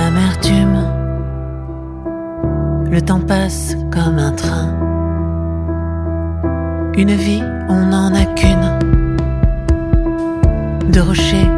l'amertume. Le temps passe comme un train. Une vie, on n'en a qu'une. De rochers